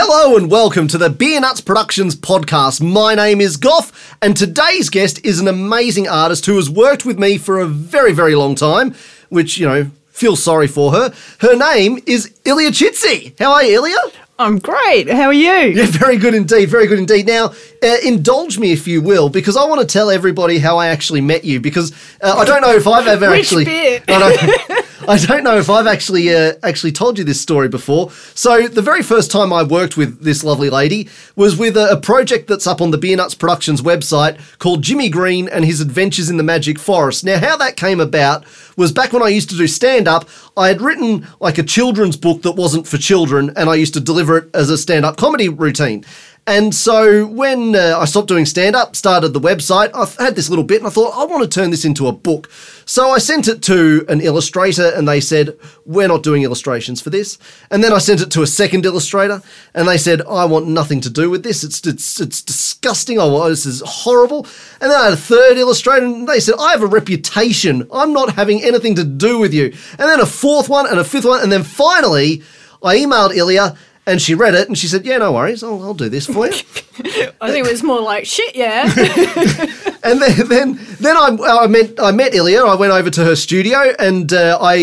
Hello and welcome to the Beer Nuts Productions podcast. My name is Goff, and today's guest is an amazing artist who has worked with me for a very, very long time, which, feel sorry for her. Her name is Ilya Chitsi. How are you, Ilya? I'm great. How are you? Yeah, very good indeed. Very good indeed. Now, indulge me if you will, because I want to tell everybody how I actually met you, because I don't know if I've ever Which actually... bit? I don't know if I've actually told you this story before. So the very first time I worked with this lovely lady was with a project that's up on the Beer Nuts Productions website called Jimmy Green and His Adventures in the Magic Forest. Now, how that came about was back when I used to do stand-up, I had written like a children's book that wasn't for children, and I used to deliver it as a stand-up comedy routine. And so when I stopped doing stand-up, started the website, I had this little bit and I thought, I want to turn this into a book. So I sent it to an illustrator and they said, we're not doing illustrations for this. And then I sent it to a second illustrator and they said, I want nothing to do with this. It's disgusting. This is horrible. And then I had a third illustrator and they said, I have a reputation. I'm not having anything to do with you. And then a fourth one and a fifth one. And then finally, I emailed Ilya and she read it and she said, yeah, no worries, I'll do this for you. I think it was more like, shit, yeah. And then I met Ilya. I went over to her studio and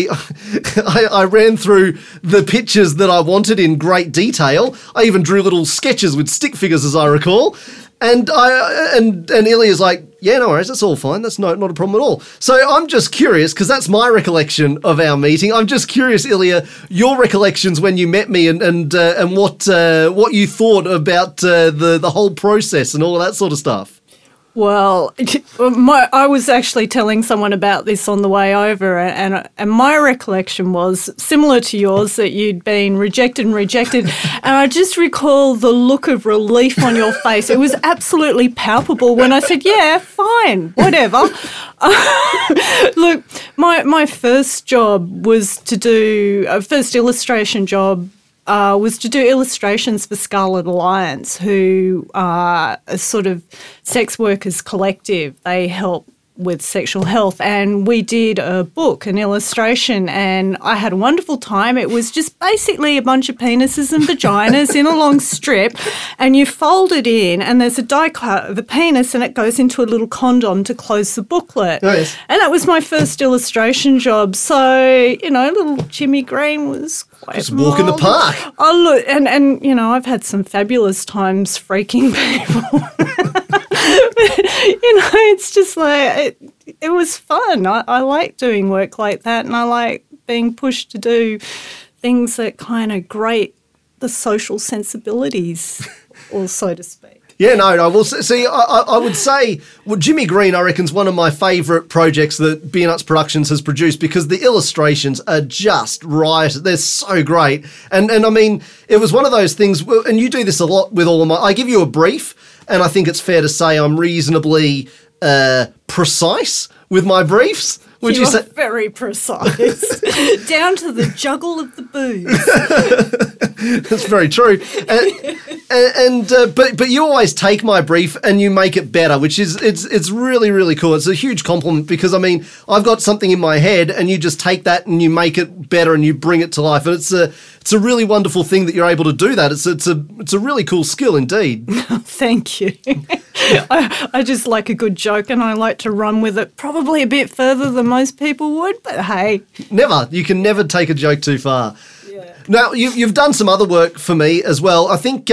I ran through the pictures that I wanted in great detail. I even drew little sketches with stick figures, as I recall. And Ilya's like, yeah, no worries, that's all fine. That's not a problem at all. So I'm just curious, because that's my recollection of our meeting. I'm just curious, Ilya, your recollections when you met me and what you thought about the whole process and all of that sort of stuff. Well, I was actually telling someone about this on the way over, and my recollection was similar to yours, that you'd been rejected, and I just recall the look of relief on your face. It was absolutely palpable when I said, yeah, fine, whatever. Look, my first job was to do a first illustration job. Was to do illustrations for Scarlet Alliance, who are a sort of sex workers collective. They help with sexual health, and we did a book, an illustration, and I had a wonderful time. It was just basically a bunch of penises and vaginas in a long strip, and you fold it in, and there's a die cut of a penis, and it goes into a little condom to close the booklet. Oh, yes. And that was my first illustration job. So, little Jimmy Green was quite just walk in the park. Oh, look, and I've had some fabulous times freaking people. It's just like, it was fun. I like doing work like that, and I like being pushed to do things that kind of grate the social sensibilities, or so to speak. Yeah, no. Well, see, I would say, Jimmy Green, I reckon, is one of my favourite projects that Beer Nuts Productions has produced, because the illustrations are just right. They're so great. And I mean, it was one of those things, and you do this a lot with all of I give you a brief, and I think it's fair to say I'm reasonably precise with my briefs. Would you say? Very precise, down to the juggle of the booze. That's very true. But you always take my brief and you make it better, which is it's really, really cool. It's a huge compliment, because I mean, I've got something in my head and you just take that and you make it better and you bring it to life. And it's a really wonderful thing that you're able to do that. It's a really cool skill indeed. Thank you. I just like a good joke, and I like to run with it probably a bit further than most people would, but hey. You can never take a joke too far. Yeah. Now, you've done some other work for me as well. I think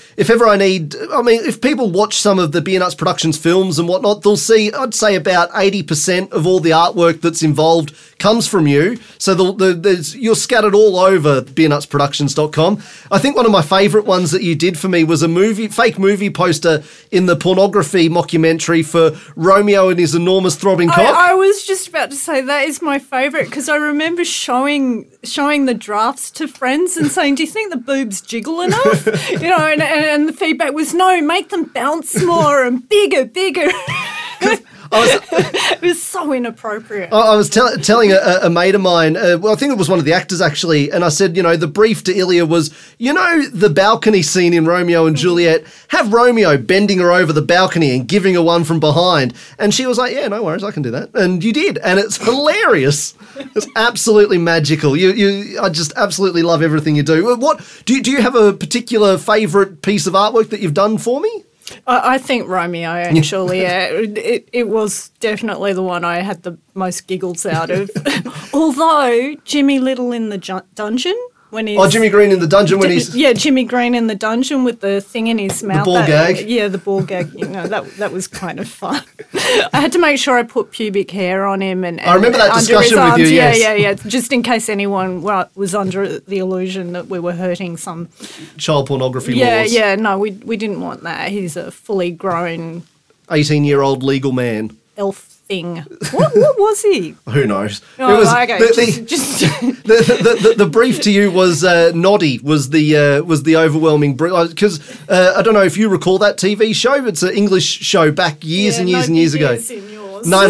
if people watch some of the Beer Nuts Productions films and whatnot, they'll see, I'd say about 80% of all the artwork that's involved comes from you. So you're scattered all over beernutsproductions.com. I think one of my favourite ones that you did for me was a fake movie poster in the pornography mockumentary for Romeo and His Enormous Throbbing Cock. I was just about to say that is my favourite, because I remember showing the drafts to friends and saying, do you think the boobs jiggle enough? And the feedback was, no, make them bounce more and bigger. It was so inappropriate. I was telling a mate of mine, well, I think it was one of the actors actually, and I said, the brief to Ilya was, the balcony scene in Romeo and Juliet, have Romeo bending her over the balcony and giving her one from behind. And she was like, yeah, no worries, I can do that. And you did. And it's hilarious. It's absolutely magical. I just absolutely love everything you do. What do you have a particular favourite piece of artwork that you've done for me? I think Romeo and Juliet, it was definitely the one I had the most giggles out of. Although Jimmy Little in the dungeon, when he's... Oh, Jimmy Green in the dungeon when he's... Yeah, Jimmy Green in the dungeon with the thing in his mouth. The ball gag? Yeah, the ball gag. That was kind of fun. I had to make sure I put pubic hair on him. And I remember that discussion with you, yes. Yeah, just in case anyone was under the illusion that we were hurting some... Child pornography laws. Yeah, no, we didn't want that. He's a fully grown... 18-year-old legal man. Elf thing. What was he? Who knows? Oh, it was okay. The brief to you was Noddy was the overwhelming brief, because I don't know if you recall that TV show. It's an English show back years and years ago. No,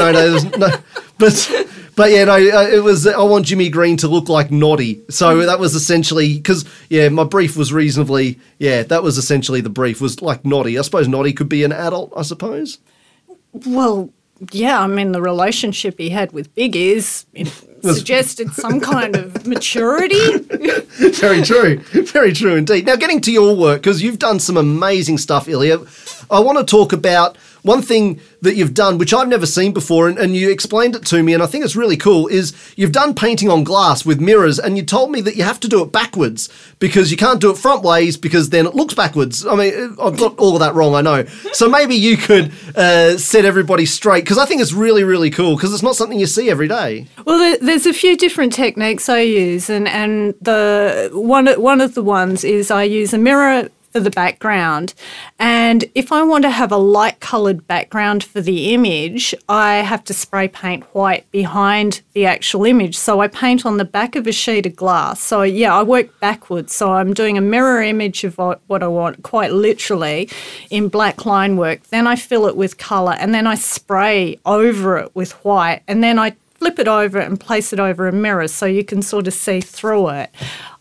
But yeah, no, it was, I want Jimmy Green to look like Noddy. So that was essentially, because, my brief was reasonably, that was essentially the brief, was like Noddy. I suppose Noddy could be an adult, I suppose. Well, yeah, I mean, the relationship he had with Big Ears suggested some kind of maturity. Very true indeed. Now, getting to your work, because you've done some amazing stuff, Ilya, I want to talk about one thing that you've done, which I've never seen before, and you explained it to me, and I think it's really cool, is you've done painting on glass with mirrors, and you told me that you have to do it backwards, because you can't do it front ways, because then it looks backwards. I mean, I've got all of that wrong, I know. So maybe you could set everybody straight, because I think it's really, really cool, because it's not something you see every day. Well, there's a few different techniques I use, and the one of the ones is I use a mirror for the background, and if I want to have a light coloured background for the image, I have to spray paint white behind the actual image. So I paint on the back of a sheet of glass. So yeah, I work backwards. So I'm doing a mirror image of what I want, quite literally, in black line work. Then I fill it with colour, and then I spray over it with white, and then I flip it over and place it over a mirror so you can sort of see through it.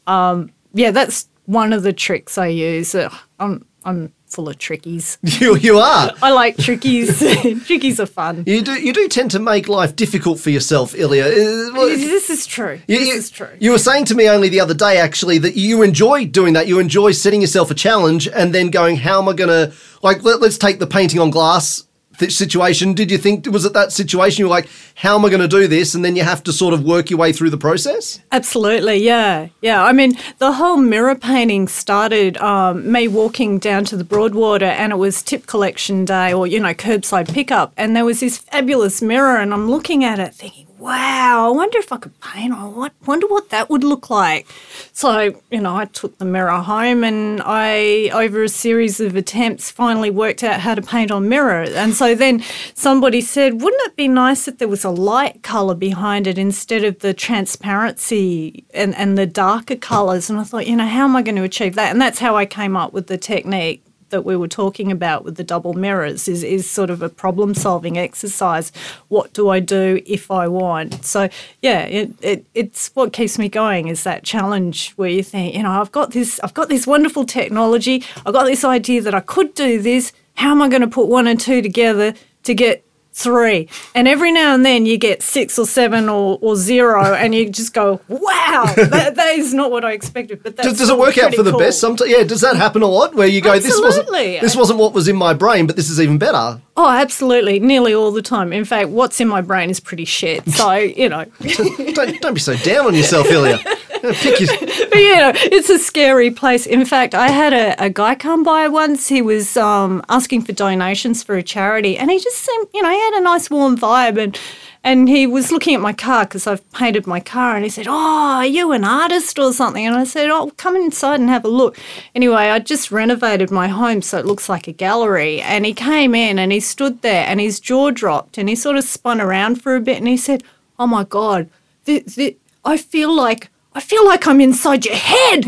That's one of the tricks I use. I'm full of trickies. You are. I like trickies. Trickies are fun. You do tend to make life difficult for yourself, Ilya. This is true. This is true. You were saying to me only the other day, actually, that you enjoy doing that. You enjoy setting yourself a challenge and then going, how am I going to, let's take the painting on glass situation. Did you think, was it that situation you were like, how am I going to do this? And then you have to sort of work your way through the process? Absolutely, yeah. I mean, the whole mirror painting started me walking down to the Broadwater, and it was tip collection day, or, curbside pickup. And there was this fabulous mirror, and I'm looking at it thinking, wow, I wonder if I could paint, or wonder what that would look like. So, I took the mirror home, and I, over a series of attempts, finally worked out how to paint on mirror. And so then somebody said, wouldn't it be nice if there was a light colour behind it instead of the transparency and the darker colours? And I thought, how am I going to achieve that? And that's how I came up with the technique that we were talking about with the double mirrors, is sort of a problem-solving exercise. What do I do if I want? So, yeah, it's what keeps me going, is that challenge where you think, I've got this wonderful technology, I've got this idea that I could do this, how am I going to put one and two together to get 3? And every now and then you get 6 or 7 or 0, and you just go, wow, that is not what I expected. But that's does it work out for the best sometimes? Yeah, does that happen a lot where you go, absolutely. this wasn't what was in my brain, but this is even better? Oh, absolutely, nearly all the time. In fact, what's in my brain is pretty shit. So, Don't be so down on yourself, Ilya. But, it's a scary place. In fact, I had a guy come by once. He was asking for donations for a charity, and he just seemed, he had a nice warm vibe, and he was looking at my car because I've painted my car, and he said, oh, are you an artist or something? And I said, oh, come inside and have a look. Anyway, I just renovated my home so it looks like a gallery, and he came in and he stood there and his jaw dropped, and he sort of spun around for a bit, and he said, oh, my God, I feel like I'm inside your head.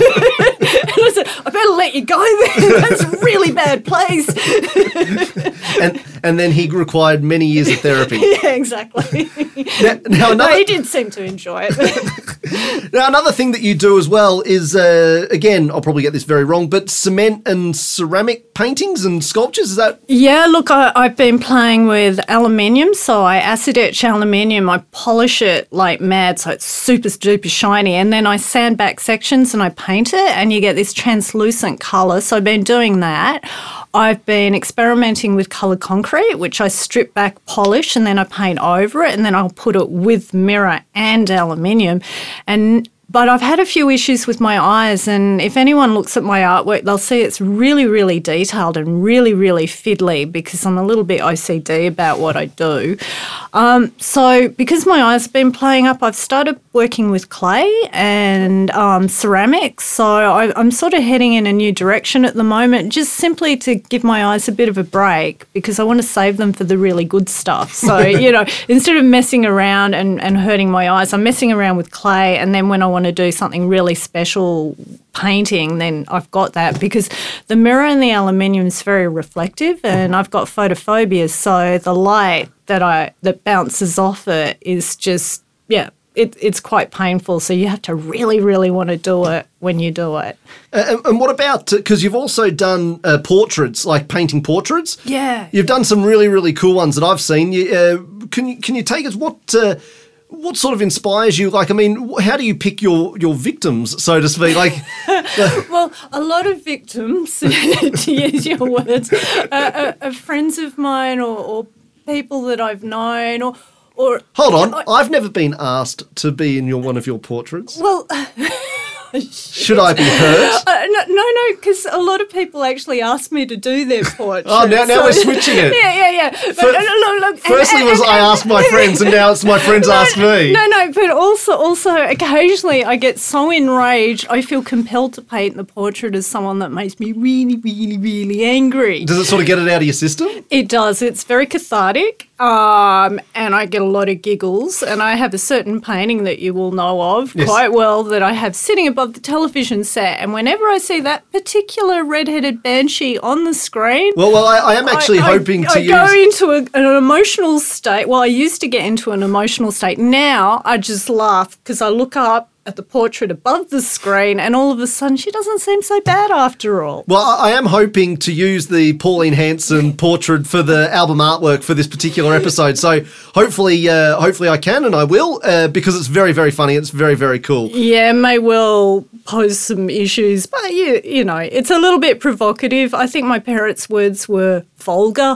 And I said, I better let you go there. That's a really bad place. and then he required many years of therapy. Yeah, exactly. No, he did seem to enjoy it. Now, another thing that you do as well is, again, I'll probably get this very wrong, but cement and ceramic paintings and sculptures, is that? Yeah, look, I've been playing with aluminium, so I acid etch aluminium, I polish it like mad so it's super duper shiny, and then I sand back sections and I paint it and you get this translucent colour. So I've been doing that. I've been experimenting with coloured concrete, which I strip back, polish, and then I paint over it, and then I'll put it with mirror and aluminium. But I've had a few issues with my eyes, and if anyone looks at my artwork, they'll see it's really, really detailed and really, really fiddly because I'm a little bit OCD about what I do. So because my eyes have been playing up, I've started working with clay and ceramics. So I'm sort of heading in a new direction at the moment, just simply to give my eyes a bit of a break because I want to save them for the really good stuff. So, instead of messing around and hurting my eyes, I'm messing around with clay, and then when I want to do something really special painting, then I've got that because the mirror and the aluminium is very reflective, and I've got photophobia, so the light that bounces off it is just it's quite painful. So you have to really, really want to do it when you do it. And what about, because you've also done portraits, like painting portraits? Yeah, you've done some really, really cool ones that I've seen. Can you take us what sort of inspires you? Like, I mean, how do you pick your victims, so to speak? Like, well, a lot of victims, to use your words, are friends of mine or people that I've known or. Hold on, I've never been asked to be in one of your portraits. Well. Should I be hurt? No, because a lot of people actually ask me to do their portraits. Oh, now we're switching it. Yeah. But, look, firstly I asked my friends, and now it's my friends ask me. No, but also occasionally I get so enraged, I feel compelled to paint the portrait as someone that makes me really, really, really angry. Does it sort of get it out of your system? It does. It's very cathartic. And I get a lot of giggles, and I have a certain painting that you will know of quite well that I have sitting above the television set, and whenever I see that particular red-headed banshee on the screen... Well, I am actually hoping to use... I go into an emotional state. Well, I used to get into an emotional state. Now I just laugh because I look up at the portrait above the screen, and all of a sudden she doesn't seem so bad after all. Well, I am hoping to use the Pauline Hanson portrait for the album artwork for this particular episode. So hopefully I can, and I will, because it's very, very funny. It's very, very cool. Yeah, may well pose some issues, but you know, it's a little bit provocative. I think my parents' words were vulgar,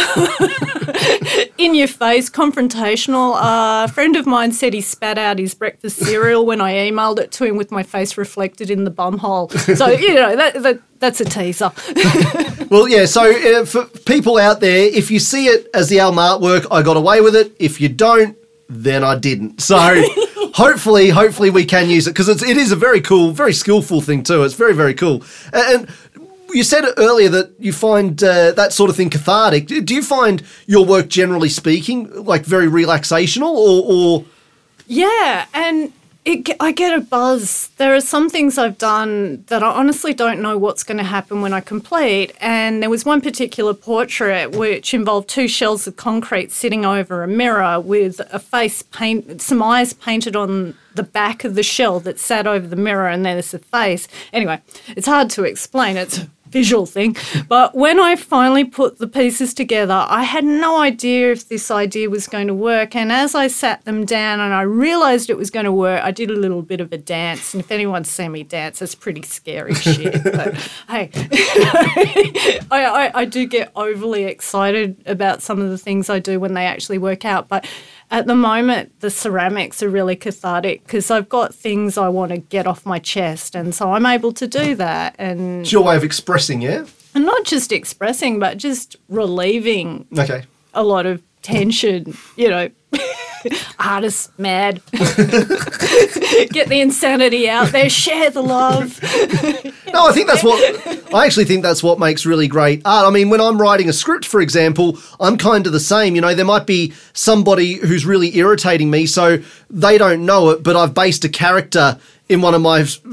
in your face, confrontational. A friend of mine said he spat out his breakfast cereal when I emailed it to him with my face reflected in the bumhole. So, you know, that's a teaser. Well, yeah, so for people out there, if you see it as the album artwork, I got away with it. If you don't, then I didn't. So hopefully we can use it, because it is a very cool, very skillful thing too. It's very, very cool. And you said earlier that you find that sort of thing cathartic. Do you find your work, generally speaking, like very relaxational or? Yeah, and I get a buzz. There are some things I've done that I honestly don't know what's going to happen when I complete. And there was one particular portrait which involved two shells of concrete sitting over a mirror with some eyes painted on the back of the shell that sat over the mirror, and there's a face. Anyway, it's hard to explain. It's a visual thing. But when I finally put the pieces together, I had no idea if this idea was going to work. And as I sat them down and I realised it was going to work, I did a little bit of a dance. And if anyone's seen me dance, it's pretty scary shit. But hey, I do get overly excited about some of the things I do when they actually work out. But at the moment, the ceramics are really cathartic because I've got things I want to get off my chest, and so I'm able to do that. And it's your way of expressing, yeah? And not just expressing, but just relieving a lot of tension, you know. Artists mad. Get the insanity out there, share the love. No, I actually think that's what makes really great art. I mean, when I'm writing a script, for example, I'm kind of the same. You know, there might be somebody who's really irritating me, so they don't know it, but I've based a character in one of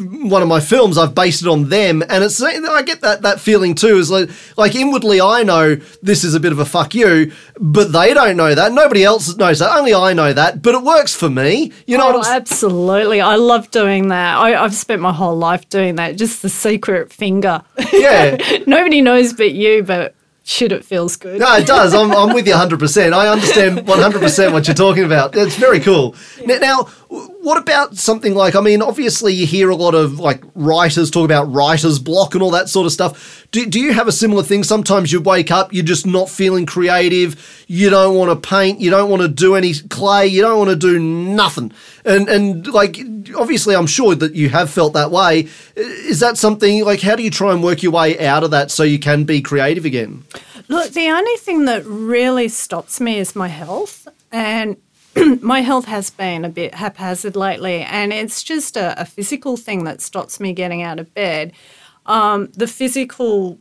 my films. I've based it on them, and I get that feeling too. Is like inwardly I know this is a bit of a fuck you, but they don't know that. Nobody else knows that. Only I know that, but it works for me. You know? Absolutely. I love doing that. I've spent my whole life doing that. Just the secret finger. Yeah. Nobody knows but you, but shit, it feels good. No, it does. I'm with you 100%. I understand 100% what you're talking about. It's very cool. Now, what about something like, I mean, obviously you hear a lot of like writers talk about writer's block and all that sort of stuff. Do you have a similar thing? Sometimes you wake up, you're just not feeling creative. You don't want to paint. You don't want to do any clay. You don't want to do nothing. And like, obviously I'm sure that you have felt that way. Is that something like, how do you try and work your way out of that so you can be creative again? Look, the only thing that really stops me is my health, and my health has been a bit haphazard lately, and it's just a physical thing that stops me getting out of bed. The physical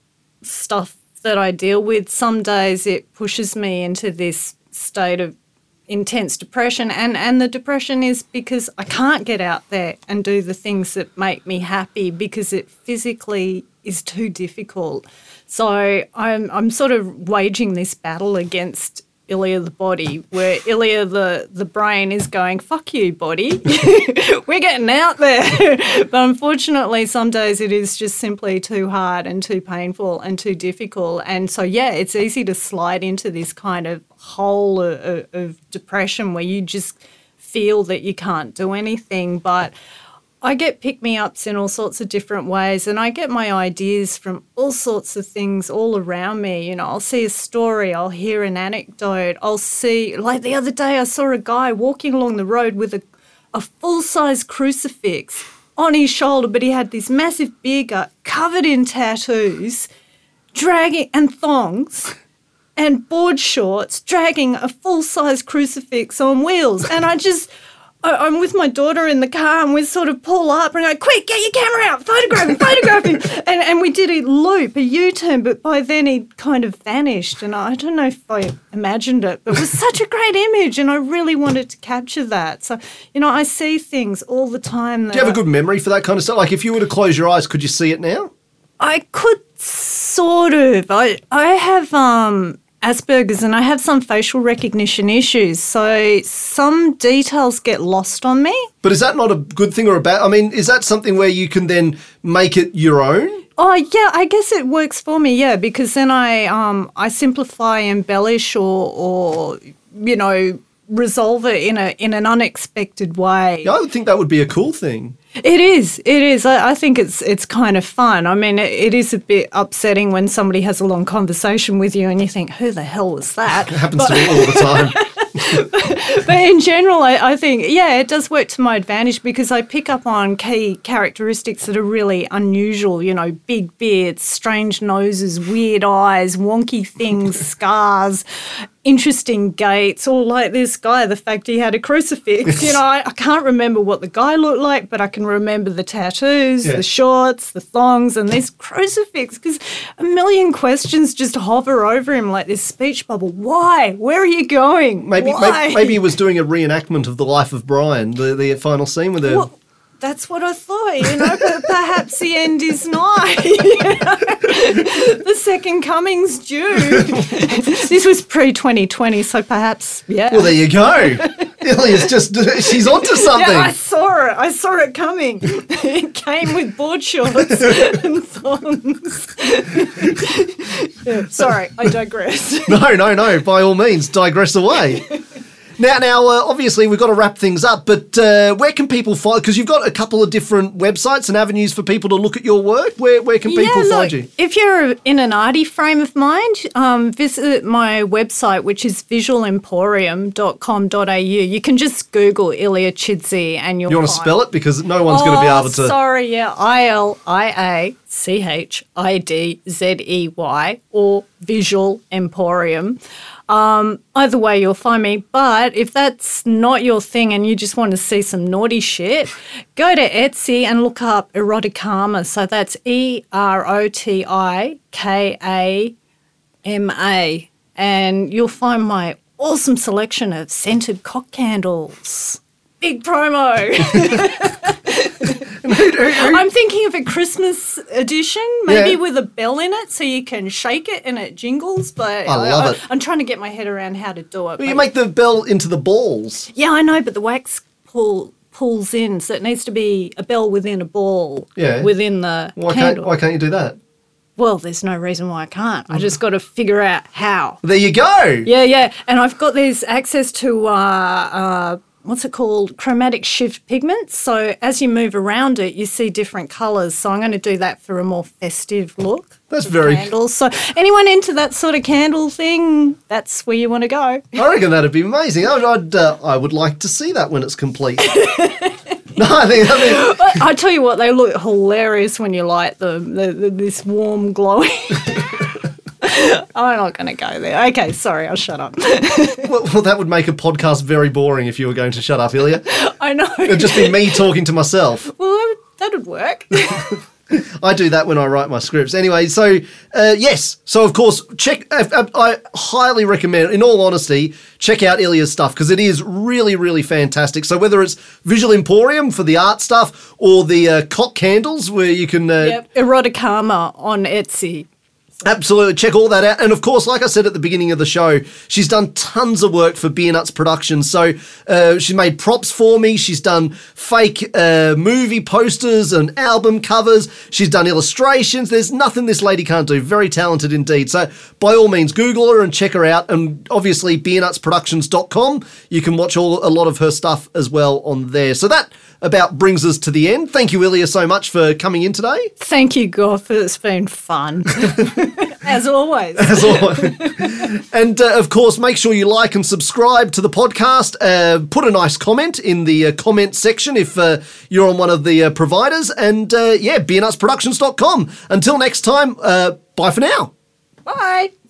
stuff that I deal with, some days it pushes me into this state of intense depression, and the depression is because I can't get out there and do the things that make me happy because it physically is too difficult. So I'm sort of waging this battle against Ilya the body, where Ilya the brain is going, fuck you, body. We're getting out there. But unfortunately, some days it is just simply too hard and too painful and too difficult. And so, yeah, it's easy to slide into this kind of hole of depression where you just feel that you can't do anything. But I get pick-me-ups in all sorts of different ways, and I get my ideas from all sorts of things all around me. You know, I'll see a story, I'll hear an anecdote, I'll see, like the other day I saw a guy walking along the road with a full-size crucifix on his shoulder, but he had this massive beer gut covered in tattoos, dragging, and thongs, and board shorts, dragging a full-size crucifix on wheels. And I'm with my daughter in the car, and we sort of pull up and go, quick, get your camera out, photograph him. And we did a loop, a U-turn, but by then he'd kind of vanished. And I don't know if I imagined it, but it was such a great image, and I really wanted to capture that. So, you know, I see things all the time. Do you have a good memory for that kind of stuff? Like if you were to close your eyes, could you see it now? I could sort of. I have Asperger's, and I have some facial recognition issues, so some details get lost on me. But is that not a good thing or a bad? I mean, is that something where you can then make it your own? Oh, yeah, I guess it works for me, yeah, because then I simplify, embellish, or you know, resolve it in an unexpected way. Yeah, I would think that would be a cool thing. It is. I think it's kind of fun. I mean, it is a bit upsetting when somebody has a long conversation with you and you think, who the hell was that? It happens to me all the time. But in general, I think, yeah, it does work to my advantage because I pick up on key characteristics that are really unusual, you know, big beards, strange noses, weird eyes, wonky things, scars, interesting gaits, or like this guy, the fact he had a crucifix. You know, I can't remember what the guy looked like, but I can remember the tattoos, the shorts, the thongs, and this crucifix, because a million questions just hover over him like this speech bubble. Why? Where are you going? Maybe he was doing a reenactment of the life of Brian, the final scene with her. Well, that's what I thought, you know, but perhaps the end is nigh. The second coming's due. This was pre-2020, so perhaps, yeah. Well, there you go. Ilya's she's onto something. Yeah, I saw it coming. It came with board shorts and thongs. Yeah, sorry, I digress. No, by all means, digress away. Now, obviously, we've got to wrap things up, but where can people find, because you've got a couple of different websites and avenues for people to look at your work. Where can people find you? If you're in an arty frame of mind, visit my website, which is visualemporium.com.au. You can just Google Ilya Chidzey and you'll You want to spell it? Because no one's going to be able to... sorry, yeah, ILIACHIDZEY or Visual Emporium. Either way, you'll find me. But if that's not your thing and you just want to see some naughty shit, go to Etsy and look up Eroticama. So that's EROTIKAMA. And you'll find my awesome selection of scented cock candles. Big promo. I'm thinking of a Christmas edition, maybe Yeah. with a bell in it so you can shake it and it jingles, but I love it. I'm trying to get my head around how to do it. You but- make the bell into the balls. yeah, I know, but the wax pulls in, so it needs to be a bell within a ball within the candle. Why can't you do that? Well, there's no reason why I can't. I just got to figure out how. There you go. Yeah. And I've got these access to, what's it called? Chromatic shift pigments. So as you move around it, you see different colours. So I'm going to do that for a more festive look. That's with very- candles. So anyone into that sort of candle thing, that's where you want to go. I reckon that'd be amazing. I would like to see that when it's complete. No, I think I tell you what, they look hilarious when you light them. This warm, glowing. I'm not going to go there. Okay, sorry, I'll shut up. well, that would make a podcast very boring if you were going to shut up, Ilya. I know. It'd just be me talking to myself. Well, that'd work. I do that when I write my scripts. Anyway, so yes. So, of course, I highly recommend, in all honesty, check out Ilya's stuff because it is really, really fantastic. So whether it's Visual Emporium for the art stuff or the cock candles where you can... Yep, Eroticama on Etsy. Absolutely, check all that out. And of course, like I said at the beginning of the show, she's done tons of work for Beer Nuts Productions. So she made props for me. She's done fake movie posters and album covers. She's done illustrations. There's nothing this lady can't do. Very talented indeed. So by all means, Google her and check her out. And obviously, beernutsproductions.com. You can watch a lot of her stuff as well on there. So that about brings us to the end. Thank you, Ilya, so much for coming in today. Thank you, Goff. It's been fun. As always. As always. And of course, make sure you like and subscribe to the podcast. Put a nice comment in the comment section if you're on one of the providers. And beernutsproductions.com. Until next time, bye for now. Bye.